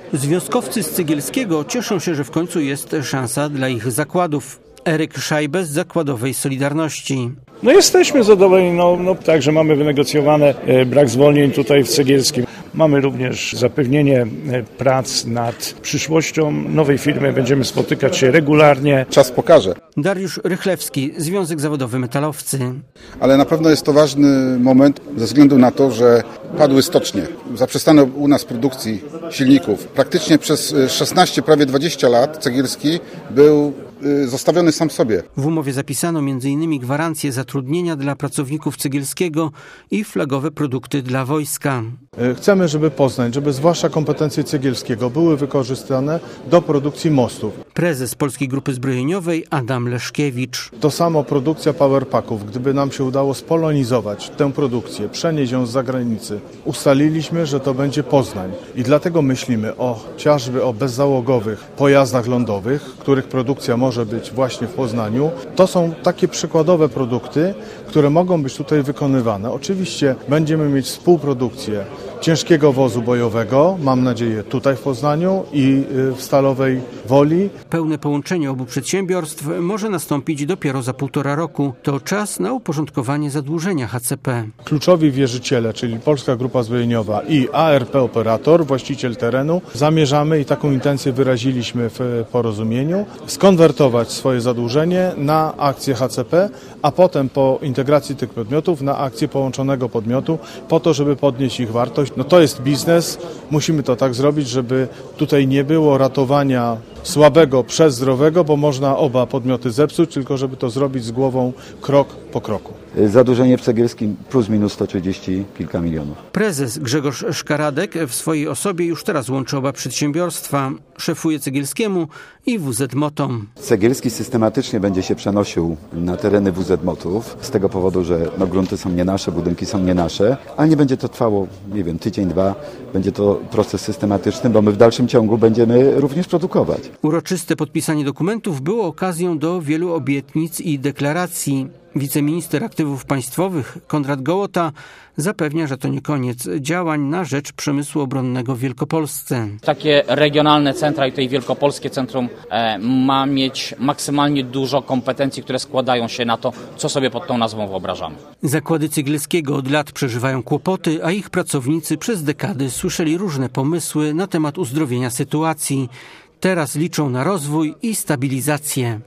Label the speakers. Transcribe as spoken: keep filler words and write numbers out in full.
Speaker 1: Związkowcy z Cegielskiego cieszą się, że w końcu jest szansa dla ich zakładów. Eryk Szajbe z zakładowej Solidarności.
Speaker 2: No jesteśmy zadowoleni, no, no także mamy wynegocjowane e, brak zwolnień tutaj w Cegielskim. Mamy również zapewnienie e, prac nad przyszłością nowej firmy. Będziemy spotykać się regularnie.
Speaker 3: Czas pokaże.
Speaker 1: Dariusz Rychlewski, Związek Zawodowy Metalowcy.
Speaker 3: Ale na pewno jest to ważny moment ze względu na to, że padły stocznie. Zaprzestano u nas produkcji silników. Praktycznie przez szesnaście, prawie dwadzieścia lat Cegielski był zostawiony sam sobie.
Speaker 1: W umowie zapisano między innymi gwarancje zatrudnienia dla pracowników Cegielskiego i flagowe produkty dla wojska.
Speaker 4: Chcemy, żeby Poznań, żeby zwłaszcza kompetencje Cegielskiego były wykorzystane do produkcji mostów.
Speaker 1: Prezes Polskiej Grupy Zbrojeniowej Adam Leszkiewicz.
Speaker 4: To samo produkcja powerpacków. Gdyby nam się udało spolonizować tę produkcję, przenieść ją z zagranicy, ustaliliśmy, że to będzie Poznań. I dlatego myślimy o chociażby o bezzałogowych pojazdach lądowych, których produkcja może być właśnie w Poznaniu. To są takie przykładowe produkty, które mogą być tutaj wykonywane. Oczywiście będziemy mieć współprodukcję ciężkiego wozu bojowego, mam nadzieję tutaj w Poznaniu i w Stalowej Woli.
Speaker 1: Pełne połączenie obu przedsiębiorstw może nastąpić dopiero za półtora roku. To czas na uporządkowanie zadłużenia H C P.
Speaker 4: Kluczowi wierzyciele, czyli Polska Grupa Zbrojeniowa i A R P Operator, właściciel terenu, zamierzamy i taką intencję wyraziliśmy w porozumieniu, skonwertować swoje zadłużenie na akcje H C P, a potem po integracji tych podmiotów na akcje połączonego podmiotu, po to, żeby podnieść ich wartość. No to jest biznes, musimy to tak zrobić, żeby tutaj nie było ratowania słabego przez zdrowego, bo można oba podmioty zepsuć, tylko żeby to zrobić z głową krok po kroku.
Speaker 5: Zadłużenie w Cegielskim plus minus sto trzydzieści kilka milionów.
Speaker 1: Prezes Grzegorz Szkaradek w swojej osobie już teraz łączy oba przedsiębiorstwa. Szefuje Cegielskiemu i W Z Motom.
Speaker 5: Cegielski systematycznie będzie się przenosił na tereny W Z Motów z tego powodu, że no, grunty są nie nasze, budynki są nie nasze, ale nie będzie to trwało, nie wiem, tydzień, dwa. Będzie to proces systematyczny, bo my w dalszym ciągu będziemy również produkować.
Speaker 1: Uroczyste podpisanie dokumentów było okazją do wielu obietnic i deklaracji. Wiceminister Aktywów Państwowych Konrad Gołota zapewnia, że to nie koniec działań na rzecz przemysłu obronnego w Wielkopolsce.
Speaker 6: Takie regionalne centra i tutaj Wielkopolskie Centrum e, ma mieć maksymalnie dużo kompetencji, które składają się na to, co sobie pod tą nazwą wyobrażamy.
Speaker 1: Zakłady Cegielskiego od lat przeżywają kłopoty, a ich pracownicy przez dekady słyszeli różne pomysły na temat uzdrowienia sytuacji. Teraz liczą na rozwój i stabilizację.